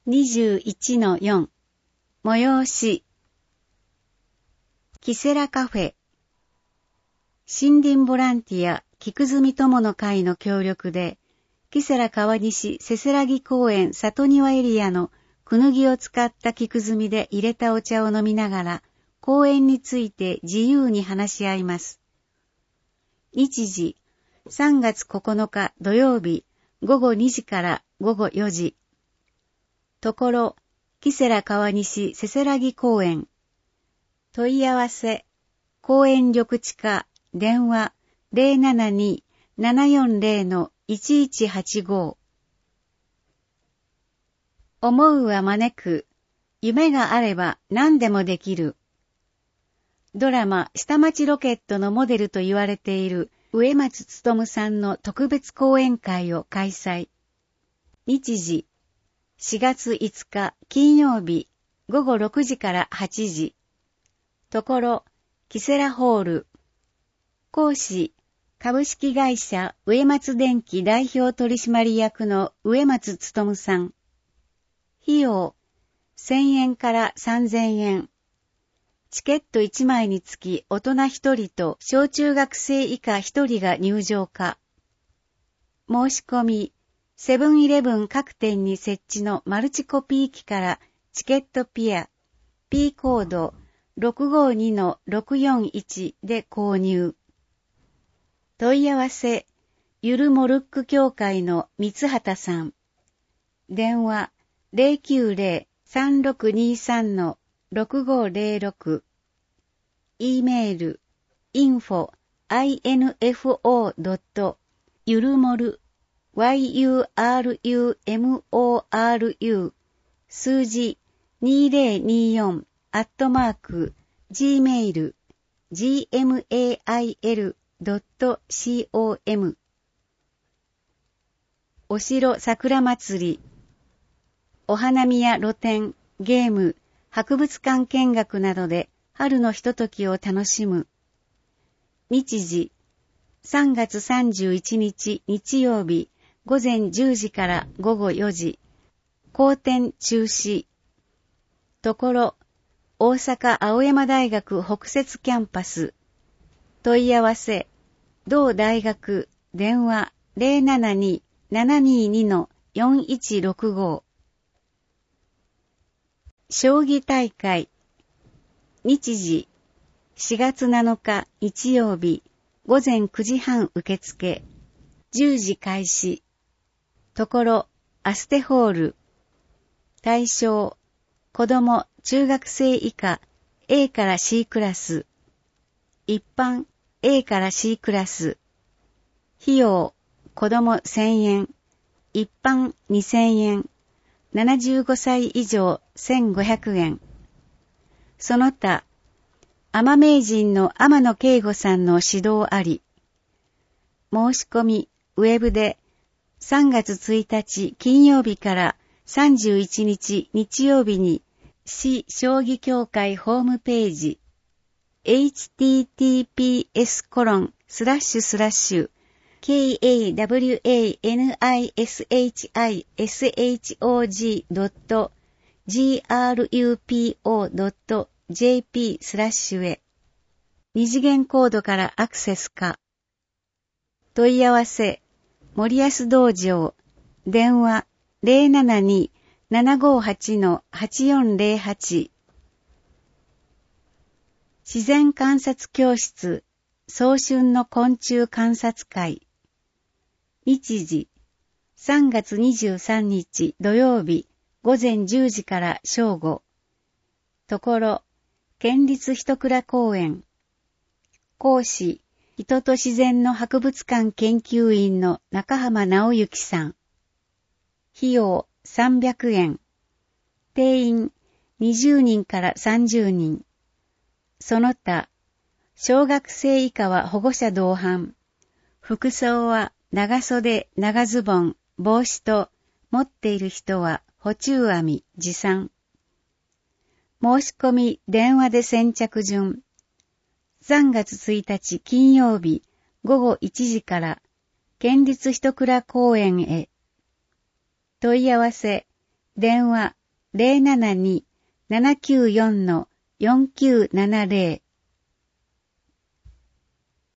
21-4 催しキセラカフェ森林ボランティア菊住友の会の協力でキセラ川西せせらぎ公園里庭エリアのクヌギを使った菊炭で入れたお茶を飲みながら公園について自由に話し合います。日時3月9日土曜日午後2時から午後4時。ところ、キセラ川西せせらぎ公園。問い合わせ、公園緑地課、電話072-740-1185。思うは招く、夢があれば何でもできる。ドラマ、下町ロケットのモデルと言われている植松勉さんの特別講演会を開催。日時、4月5日金曜日午後6時から8時。ところ、キセラホール。講師、株式会社植松電機代表取締役の植松勉さん。費用、1000円から3000円。チケット1枚につき大人1人と小中学生以下1人が入場可。申し込み、セブンイレブン各店に設置のマルチコピー機からチケットピア、P コード 652-641 で購入。問い合わせ、ゆるモルック協会の三畑さん。電話 090-3623-6506。E メール、info.yurumolu yurumoru 数字2024 @gmail gmail.com お城桜祭りお花見や露店、ゲーム、博物館見学などで春のひとときを楽しむ。日時3月31日日曜日午前10時から午後4時。後展中止。ところ、大阪青山大学北摂キャンパス。問い合わせ、同大学、電話072-722-4165。将棋大会。日時、4月7日日曜日、午前9時半受付、10時開始。ところ、アステホール。対象、子供、中学生以下、A から C クラス。一般、A から C クラス。費用、子供1000円。一般2000円。75歳以上1500円。その他、アマ名人の天野圭吾さんの指導あり。申し込み、ウェブで、3月1日金曜日から31日日曜日に市将棋協会ホームページ kawanishoshug.grupo.jp/ へ二次元コードからアクセスか。問い合わせ森安道場、電話072-758-8408。自然観察教室、早春の昆虫観察会。日時、3月23日土曜日、午前10時から正午。ところ、県立一倉公園。講師、人と自然の博物館研究員の中浜直之さん。費用300円。定員20人から30人。その他、小学生以下は保護者同伴。服装は長袖、長ズボン、帽子と、持っている人は補充網、持参。申し込み電話で先着順。3月1日金曜日午後1時から県立一倉公園へ。問い合わせ電話 072-794-4970